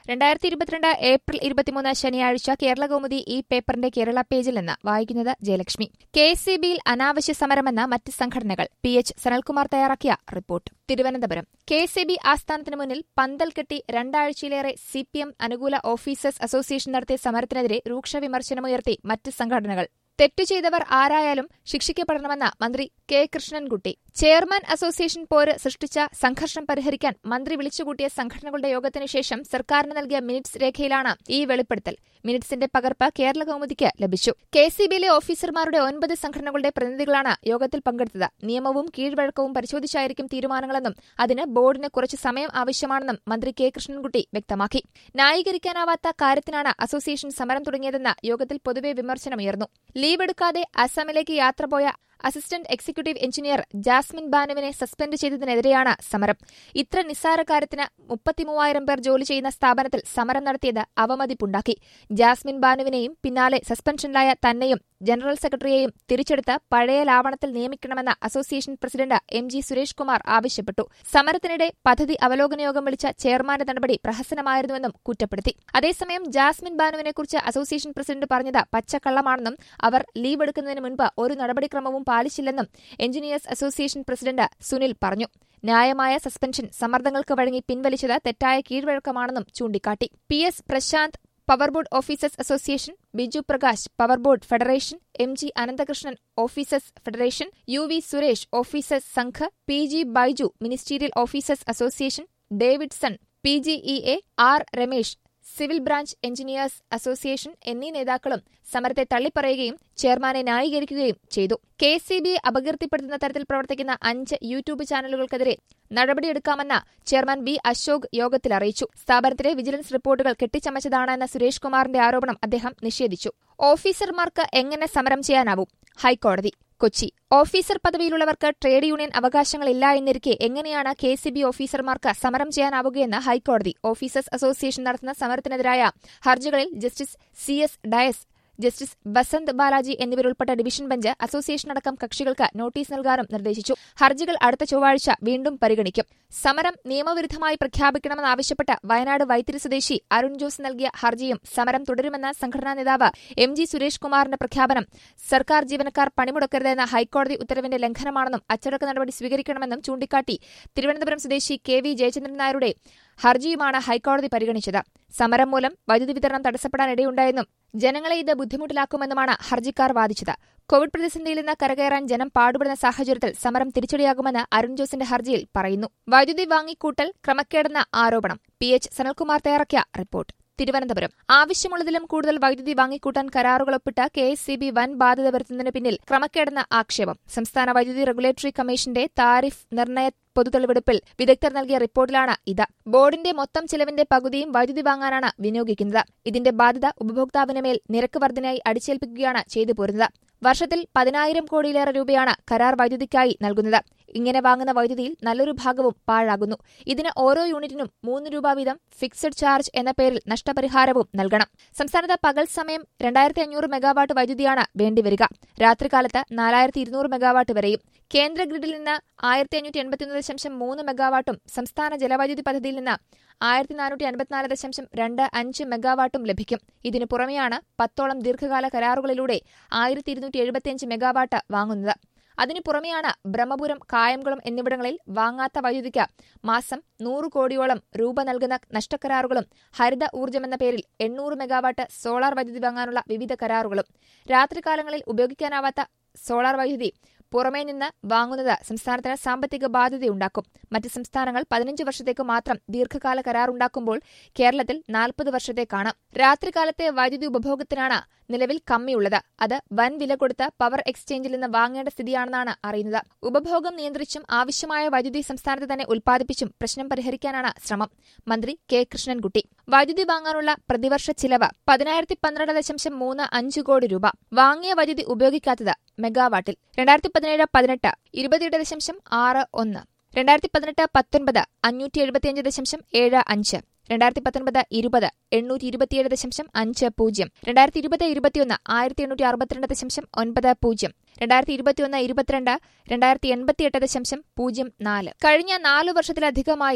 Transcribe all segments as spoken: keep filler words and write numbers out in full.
രണ്ടായിരത്തി ഇരുപത്തിരണ്ട് ഏപ്രിൽ ഇരുപത്തിമൂന്ന് ശനിയാഴ്ച കേരളകൗമുദി ഈ പേപ്പറിന്റെ കേരള പേജിൽ നിന്ന് വായിക്കുന്നത് ജയലക്ഷ്മി. കെ എസ് ഇ ബിയിൽ അനാവശ്യ സമരമെന്ന മറ്റ് സംഘടനകൾ. പി എച്ച് സനൽകുമാർ തയ്യാറാക്കിയ report. Thiruvananthapuram. K S E B ആസ്ഥാനത്തിന് മുന്നിൽ പന്തൽ കെട്ടി രണ്ടാഴ്ചയിലേറെ സി പി എം അനുകൂല ഓഫീസേഴ്സ് അസോസിയേഷൻ നടത്തിയ സമരത്തിനെതിരെ രൂക്ഷ വിമർശനമുയർത്തി മറ്റ് സംഘടനകൾ. തെറ്റു ചെയ്തവർ ആരായാലും ശിക്ഷിക്കപ്പെടണമെന്ന മന്ത്രി കെ കൃഷ്ണൻകുട്ടി. ചെയർമാൻ അസോസിയേഷൻ പോര് സൃഷ്ടിച്ച സംഘർഷം പരിഹരിക്കാൻ മന്ത്രി വിളിച്ചുകൂട്ടിയ സംഘടനകളുടെ യോഗത്തിനു ശേഷം സർക്കാരിന് നൽകിയ മിനിറ്റ്സ് രേഖയിലാണ് ഈ വെളിപ്പെടുത്തൽ. മിനിറ്റ്സിന്റെ പകർപ്പ് കേരള കൗമുദിക്ക് ലഭിച്ചു. കെ സി ബിയിലെ ഓഫീസർമാരുടെ ഒൻപത് സംഘടനകളുടെ പ്രതിനിധികളാണ് യോഗത്തിൽ പങ്കെടുത്തത്. നിയമവും കീഴ്വഴക്കവും പരിശോധിച്ചായിരിക്കും തീരുമാനങ്ങളെന്നും അതിന് ബോർഡിന് കുറച്ച് സമയം ആവശ്യമാണെന്നും മന്ത്രി കെ കൃഷ്ണൻകുട്ടി വ്യക്തമാക്കി. ന്യായീകരിക്കാനാവാത്ത കാര്യത്തിനാണ് അസോസിയേഷൻ സമരം തുടങ്ങിയതെന്ന് യോഗത്തിൽ പൊതുവെ വിമർശനമുയർന്നു. ലീവ് എടുക്കാതെ അസമിലേക്ക് യാത്ര പോയ അസിസ്റ്റന്റ് എക്സിക്യൂട്ടീവ് എഞ്ചിനീയർ ജാസ്മിൻ ബാനുവിനെ സസ്പെൻഡ് ചെയ്തതിനെതിരെയാണ് സമരം. ഇത്ര നിസ്സാര കാര്യത്തിന് മുപ്പത്തിമൂവായിരം പേർ ജോലി ചെയ്യുന്ന സ്ഥാപനത്തിൽ സമരം നടത്തിയത് അവമതിപ്പുണ്ടാക്കി. ജാസ്മിൻ ബാനുവിനെയും പിന്നാലെ സസ്പെൻഷനിലായ തന്നെയും ജനറൽ സെക്രട്ടറിയെയും തിരിച്ചെടുത്ത് പഴയ ലാവണത്തിൽ നിയമിക്കണമെന്ന് association president M G Suresh Kumar ആവശ്യപ്പെട്ടു. സമരത്തിനിടെ പദ്ധതി അവലോകന യോഗം വിളിച്ച ചെയർമാന്റെ നടപടി പ്രഹസനമായിരുന്നുവെന്നും കുറ്റപ്പെടുത്തി. അതേസമയം ജാസ്മിൻ ബാനുവിനെക്കുറിച്ച് അസോസിയേഷൻ പ്രസിഡന്റ് പറഞ്ഞത് പച്ചക്കള്ളമാണെന്നും അവർ ലീവ് എടുക്കുന്നതിന് മുൻപ് ഒരു നടപടിക്രമവും പാലിച്ചില്ലെന്നും എഞ്ചിനീയേഴ്സ് അസോസിയേഷൻ പ്രസിഡന്റ് സുനിൽ പറഞ്ഞു. ന്യായമായ സസ്പെൻഷൻ സമ്മർദ്ദങ്ങൾക്ക് വഴങ്ങി പിൻവലിച്ചത് തെറ്റായ കീഴ്വഴക്കമാണെന്നും ചൂണ്ടിക്കാട്ടി. P S Prashanth power board officers association, Biju Prakash power board federation, M G Ananthakrishnan officers federation, U V Suresh officers Sangh, P G Baiju ministerial officers association, Davidson P G E A, R Ramesh civil branch engineers association എന്നീ നേതാക്കളും സമരത്തെ തള്ളിപ്പറയുകയും ചെയർമാനെ ന്യായീകരിക്കുകയും ചെയ്തു. K S E ബിയെ അപകീർത്തിപ്പെടുത്തുന്ന തരത്തിൽ പ്രവർത്തിക്കുന്ന അഞ്ച് യൂട്യൂബ് ചാനലുകൾക്കെതിരെ നടപടിയെടുക്കാമെന്ന് ചെയർമാൻ വി അശോക് യോഗത്തിൽ അറിയിച്ചു. സ്ഥാപനത്തിലെ വിജിലൻസ് റിപ്പോർട്ടുകൾ കെട്ടിച്ചമച്ചതാണെന്ന സുരേഷ് കുമാറിന്റെ ആരോപണം അദ്ദേഹം നിഷേധിച്ചു. ഓഫീസർമാർക്ക് എങ്ങനെ സമരം ചെയ്യാനാവും? ഹൈക്കോടതി. കൊച്ചി. ഓഫീസർ പദവിയിലുള്ളവർക്ക് ട്രേഡ് യൂണിയൻ അവകാശങ്ങളില്ല എന്നിരിക്കെ എങ്ങനെയാണ് കെ സി ബി ഓഫീസർമാർക്ക് സമരം ചെയ്യാനാവുകയെന്ന് ഹൈക്കോടതി. ഓഫീസേഴ്സ് അസോസിയേഷൻ നടത്തുന്ന സമരത്തിനെതിരായ ഹർജികളിൽ justice C S Dias, justice Basant Balaji എന്നിവരുൾപ്പെട്ട ഡിവിഷൻ ബെഞ്ച് അസോസിയേഷനടക്കം കക്ഷികൾക്ക് നോട്ടീസ് നൽകാനും നിർദ്ദേശിച്ചു. ഹർജികൾ അടുത്ത ചൊവ്വാഴ്ച വീണ്ടും പരിഗണിക്കും. സമരം നിയമവിരുദ്ധമായി പ്രഖ്യാപിക്കണമെന്നാവശ്യപ്പെട്ട് വയനാട് വൈത്തിരി സ്വദേശി അരുൺ ജോസ് നൽകിയ ഹർജിയും സമരം തുടരുമെന്ന സംഘടനാ നേതാവ് എം ജി സുരേഷ് കുമാറിന്റെ പ്രഖ്യാപനം സർക്കാർ ജീവനക്കാർ പണിമുടക്കരുതെന്ന ഹൈക്കോടതി ഉത്തരവിന്റെ ലംഘനമാണെന്നും അച്ചടക്ക നടപടി സ്വീകരിക്കണമെന്നും ചൂണ്ടിക്കാട്ടി തിരുവനന്തപുരം സ്വദേശി കെ വി ജയചന്ദ്രൻ നായരുടെ ഹർജിയുമാണ് ഹൈക്കോടതി പരിഗണിച്ചത്. സമരം മൂലം വൈദ്യുതി വിതരണം തടസ്സപ്പെടാനിടയുണ്ടായെന്നും ജനങ്ങളെ ഇത് ബുദ്ധിമുട്ടിലാക്കുമെന്നുമാണ് ഹർജിക്കാർ വാദിച്ചത്. കോവിഡ് പ്രതിസന്ധിയിൽ നിന്ന് കരകയറാൻ ജനം പാടുപെടുന്ന സാഹചര്യത്തിൽ സമരം തിരിച്ചടിയാകുമെന്ന് അരുൺ ജോസിന്റെ ഹർജിയിൽ പറയുന്നു. വൈദ്യുതി വാങ്ങിക്കൂട്ടൽ ക്രമക്കേടെന്ന ആരോപണം. പി എച്ച് സനൽകുമാർ തയ്യാറാക്കിയ റിപ്പോർട്ട്. തിരുവനന്തപുരം. ആവശ്യമുള്ളതിലും കൂടുതൽ വൈദ്യുതി വാങ്ങിക്കൂട്ടാൻ കരാറുകൾ ഒപ്പിട്ട് കെ എസ് ഇ ബി വൻ ബാധ്യത വരുത്തുന്നതിന് പിന്നിൽ ക്രമക്കേടെന്ന ആക്ഷേപം. സംസ്ഥാന വൈദ്യുതി റെഗുലേറ്ററി കമ്മീഷന്റെ താരിഫ് നിർണയ പൊതുതെളിവെടുപ്പിൽ വിദഗ്ധർ നൽകിയ റിപ്പോർട്ടിലാണ് ഇത്. ബോർഡിന്റെ മൊത്തം ചെലവിന്റെ പകുതിയും വൈദ്യുതി വാങ്ങാനാണ് വിനിയോഗിക്കുന്നത്. ഇതിന്റെ ബാധ്യത ഉപഭോക്താവിന് മേൽ നിരക്ക് വർധനയായി അടിച്ചേൽപ്പിക്കുകയാണ് ചെയ്തു പോരുന്നത്. വർഷത്തിൽ പതിനായിരം കോടിയിലേറെ രൂപയാണ് കരാർ വൈദ്യുതിക്കായി നൽകുന്നത്. ഇങ്ങനെ വാങ്ങുന്ന വൈദ്യുതിയിൽ നല്ലൊരു ഭാഗവും പാഴാകുന്നു. ഇതിന് ഓരോ യൂണിറ്റിനും മൂന്ന് രൂപ വീതം ഫിക്സഡ് ചാർജ് എന്ന പേരിൽ നഷ്ടപരിഹാരവും നൽകണം. സംസ്ഥാനത്ത് പകൽ സമയം രണ്ടായിരത്തി അഞ്ഞൂറ് മെഗാവാട്ട് വൈദ്യുതിയാണ് വേണ്ടിവരിക. രാത്രികാലത്ത് നാലായിരത്തി ഇരുന്നൂറ് മെഗാവാട്ട് വരെയും. കേന്ദ്ര ഗ്രിഡിൽ നിന്ന് ആയിരത്തി അഞ്ഞൂറ്റി എൺപത്തിയൊന്ന് ദശാംശം മൂന്ന് മെഗാവാട്ടും സംസ്ഥാന ജലവൈദ്യുതി പദ്ധതിയിൽ നിന്ന് ആയിരത്തി നാനൂറ്റി അൻപത്തിനാല് ദശാംശം രണ്ട് അഞ്ച് മെഗാവാട്ടും ലഭിക്കും. ഇതിനു പുറമെയാണ് പത്തോളം ദീർഘകാല കരാറുകളിലൂടെ ആയിരത്തി ഇരുന്നൂറ്റി എഴുപത്തിയഞ്ച് മെഗാവാട്ട് വാങ്ങുന്നത്. അതിനു പുറമെയാണ് ബ്രഹ്മപുരം, കായംകുളം എന്നിവിടങ്ങളിൽ വാങ്ങാത്ത വൈദ്യുതിക്ക് മാസം നൂറ് കോടിയോളം രൂപ നൽകുന്ന നഷ്ടക്കരാറുകളും ഹരിത ഊർജ്ജമെന്ന പേരിൽ എണ്ണൂറ് മെഗാവാട്ട് സോളാർ വൈദ്യുതി വാങ്ങാനുള്ള വിവിധ കരാറുകളും. രാത്രികാലങ്ങളിൽ ഉപയോഗിക്കാനാവാത്ത സോളാർ വൈദ്യുതി പുറമേ നിന്ന് വാങ്ങുന്നത് സംസ്ഥാനത്തിന് സാമ്പത്തിക ബാധ്യതയുണ്ടാക്കും. മറ്റ് സംസ്ഥാനങ്ങൾ പതിനഞ്ച് വർഷത്തേക്ക് മാത്രം ദീർഘകാല കരാറുണ്ടാക്കുമ്പോൾ കേരളത്തിൽ നാൽപ്പത് വർഷത്തേക്കാണ്. രാത്രികാലത്തെ വൈദ്യുതി ഉപഭോഗത്തിനാണ് നിലവിൽ കമ്മിയുള്ളത്. അത് വൻ വില കൊടുത്ത് പവർ എക്സ്ചേഞ്ചിൽ നിന്ന് വാങ്ങേണ്ട സ്ഥിതിയാണെന്നാണ് അറിയുന്നത്. ഉപഭോഗം നിയന്ത്രിച്ചും ആവശ്യമായ വൈദ്യുതി സംസ്ഥാനത്ത് തന്നെ ഉൽപ്പാദിപ്പിച്ചും പ്രശ്നം പരിഹരിക്കാനാണ് ശ്രമം. മന്ത്രി കെ കൃഷ്ണൻകുട്ടി. വൈദ്യുതി വാങ്ങാനുള്ള പ്രതിവർഷ ചിലവ് പതിനായിരത്തി പന്ത്രണ്ട് ദശാംശം മൂന്ന് അഞ്ച് കോടി രൂപ. വാങ്ങിയ വൈദ്യുതി ഉപയോഗിക്കാത്തത് മെഗാവാട്ടിൽ രണ്ടായിരത്തി പതിനേഴ് പതിനെട്ട് ഇരുപത്തിയെട്ട് ദശാംശം ആറ് ഒന്ന്, രണ്ടായിരത്തി പതിനെട്ട് പത്തൊൻപത് അഞ്ഞൂറ്റി എഴുപത്തിയഞ്ച് ദശാംശം ഏഴ് അഞ്ച്, രണ്ടായിരത്തി പത്തൊൻപത് ഇരുപത് എണ്ണൂറ്റി ഇരുപത്തിയേഴ് ദശാംശം അഞ്ച് പൂജ്യം, രണ്ടായിരത്തി ഇരുപത് ഇരുപത്തിയൊന്ന് ആയിരത്തി എണ്ണൂറ്റി അറുപത്തിരണ്ട് ദശാംശം ഒൻപത് പൂജ്യം, രണ്ടായിരത്തി ഇരുപത്തിയൊന്ന് ഇരുപത്തിരണ്ട് രണ്ടായിരത്തി എൺപത്തിയെട്ട് ദശാംശം പൂജ്യം നാല്. കഴിഞ്ഞ നാലു വർഷത്തിലധികമായി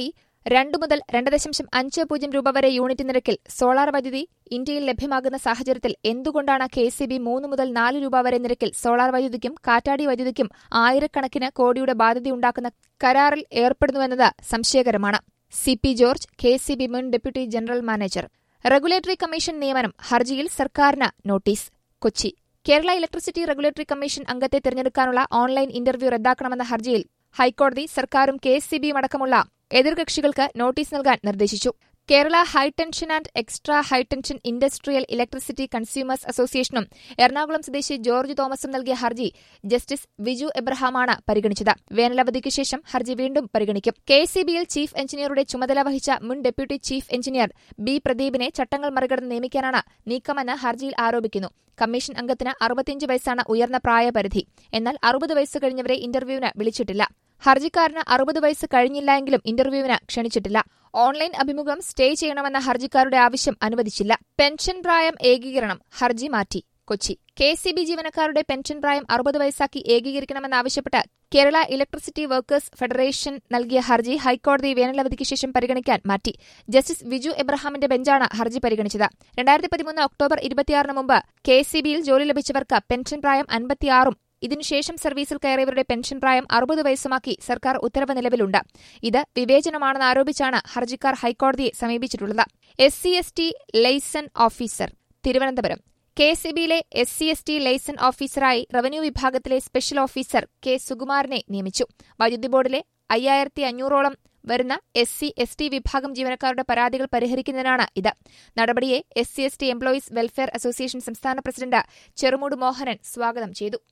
രണ്ടു മുതൽ രണ്ട് ദശാംശം അഞ്ച് പൂജ്യം രൂപ വരെ യൂണിറ്റ് നിരക്കിൽ സോളാർ വൈദ്യുതി ഇന്ത്യയിൽ ലഭ്യമാകുന്ന സാഹചര്യത്തിൽ എന്തുകൊണ്ടാണ് കെ എസ് ഇ ബി മൂന്ന് മുതൽ നാല് രൂപ വരെ നിരക്കിൽ സോളാർ വൈദ്യുതിക്കും കാറ്റാടി വൈദ്യുതിക്കും ആയിരക്കണക്കിന് കോടിയുടെ ബാധ്യതയുണ്ടാക്കുന്ന കരാറിൽ ഏർപ്പെടുന്നുവെന്നത് സംശയകരമാണ്. C P George, K S E B മുൻ deputy general manager. Regulatory commission നിയമനം ഹർജിയിൽ സർക്കാരിന് notice. Kochi. Kerala electricity regulatory commission അംഗത്തെ തിരഞ്ഞെടുക്കാനുള്ള ഓൺലൈൻ ഇന്റർവ്യൂ റദ്ദാക്കണമെന്ന ഹർജിയിൽ ഹൈക്കോടതി സർക്കാരും കെ എസ് ഇ ബിയും അടക്കമുള്ള എതിർകക്ഷികൾക്ക് നോട്ടീസ് നൽകാൻ നിർദ്ദേശിച്ചു. Kerala high tension and extra high tension industrial electricity consumers അസോസിയേഷനും എറണാകുളം സ്വദേശി ജോർജ് തോമസും നൽകിയ ഹർജി ജസ്റ്റിസ് വിജു എബ്രഹാമാണ് പരിഗണിച്ചത്. വേനലവധിക്ക് ശേഷം ഹർജി വീണ്ടും പരിഗണിക്കും. കെ എസ് ഇ ബിയിൽ ചീഫ് എഞ്ചിനീയറുടെ ചുമതല വഹിച്ച മുൻ ഡെപ്യൂട്ടി ചീഫ് എഞ്ചിനീയർ ബി പ്രദീപിനെ ചട്ടങ്ങൾ മറികടന്ന് നിയമിക്കാനാണ് നീക്കമെന്ന് ഹർജിയിൽ ആരോപിക്കുന്നു. കമ്മീഷൻ അംഗത്തിന് അറുപത്തിയഞ്ച് വയസ്സാണ് ഉയർന്ന പ്രായപരിധി. എന്നാൽ അറുപത് വയസ്സ് കഴിഞ്ഞവരെ ഇന്റർവ്യൂവിന് വിളിച്ചിട്ടില്ല. ഹർജിക്കാരന് അറുപത് വയസ്സ് കഴിഞ്ഞില്ലായെങ്കിലും ഇന്റർവ്യൂവിന് ക്ഷണിച്ചിട്ടില്ല. ഓൺലൈൻ അഭിമുഖം സ്റ്റേ ചെയ്യണമെന്ന ഹർജിക്കാരുടെ ആവശ്യം അനുവദിച്ചില്ല. പെൻഷൻ പ്രായം ഏകീകരണം ഹർജി മാറ്റി. Kochi. K S E B ജീവനക്കാരുടെ പെൻഷൻ പ്രായം അറുപത് വയസ്സാക്കി ഏകീകരിക്കണമെന്നാവശ്യപ്പെട്ട് കേരള ഇലക്ട്രിസിറ്റി വർക്കേഴ്സ് ഫെഡറേഷൻ നൽകിയ ഹർജി ഹൈക്കോടതി വേനലവധിക്ക് ശേഷം പരിഗണിക്കാൻ മാറ്റി. ജസ്റ്റിസ് വിജു എബ്രഹാമിന്റെ ബെഞ്ചാണ് ഹർജി പരിഗണിച്ചത്. രണ്ടായിരത്തി പതിമൂന്ന് ഒക്ടോബർ ഇരുപത്തിയാറിന് മുമ്പ് കെ എസ് ഇ ബിയിൽ ജോലി ലഭിച്ചവർക്ക് പെൻഷൻ പ്രായം അൻപത്തിയാറും ഇതിനുശേഷം സർവീസിൽ കയറിയവരുടെ പെൻഷൻ പ്രായം അറുപത് വയസ്സുമാക്കി സർക്കാർ ഉത്തരവ് നിലവിലുണ്ട്. ഇത് വിവേചനമാണെന്ന് ആരോപിച്ചാണ് ഹർജിക്കാർ ഹൈക്കോടതിയെ സമീപിച്ചിട്ടുള്ളത്. S C S T liaison officer. Thiruvananthapuram. K S E ബിയിലെ S C S T liaison ഓഫീസറായി റവന്യൂ വിഭാഗത്തിലെ സ്പെഷ്യൽ ഓഫീസർ കെ സുകുമാരനെ നിയമിച്ചു. വൈദ്യുതി ബോർഡിലെ അയ്യായിരത്തി അഞ്ഞൂറോളം വരുന്ന എസ് സി എസ് ടി വിഭാഗം ജീവനക്കാരുടെ പരാതികൾ പരിഹരിക്കുന്നതിനാണ് ഇത്. നടപടിയെ S C S T employees welfare association സംസ്ഥാന പ്രസിഡന്റ് ചെറുമൂട് മോഹനൻ സ്വാഗതം ചെയ്തു.